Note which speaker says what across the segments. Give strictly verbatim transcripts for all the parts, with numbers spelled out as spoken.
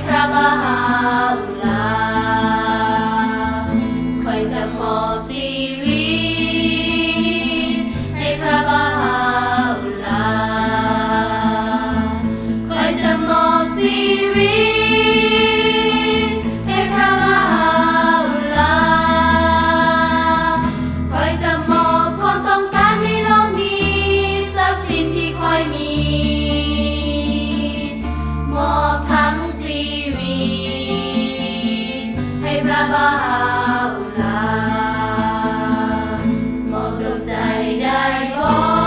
Speaker 1: พระบาอุลาคอยจะมอบชีวิตให้พระบาอุลาคอยจะมอบชีวิตให้พระบาอุลาคอยจะมอบความต้องการในโลกนี้ทรัพย์สินที่คอยมีมอบทั้งชีวิตให้พระบาอุลามอบดวงใจได้บ่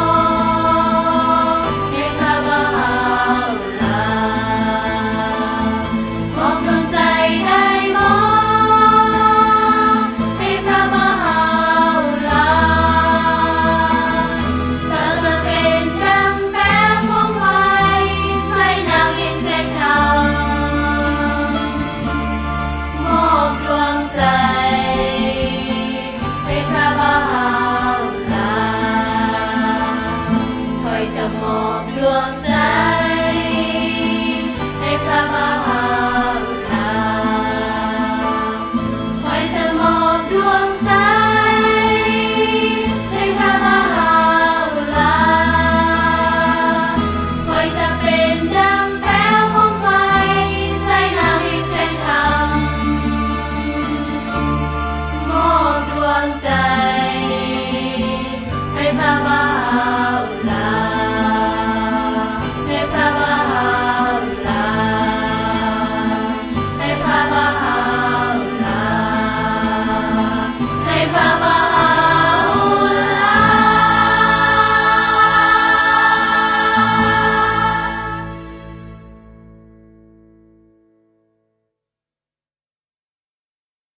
Speaker 1: ให้พระบาอุลามอบดวงใจได้บ่ให้พระบาอุลาเธอจะเป็นดังแป้งของไฟใส่น้ำเย็นแสนธรรมมอบดวงใจให้พระบาอุลาคอยจะมอบดวงใจให้พระบาอุลาคอยจะมอบดวงใจให้พระบาอุลาคอยจะเป็นดังแก้วของไฟใส่น้ำให้แสนธรรมมอบดวงใจให้พระบา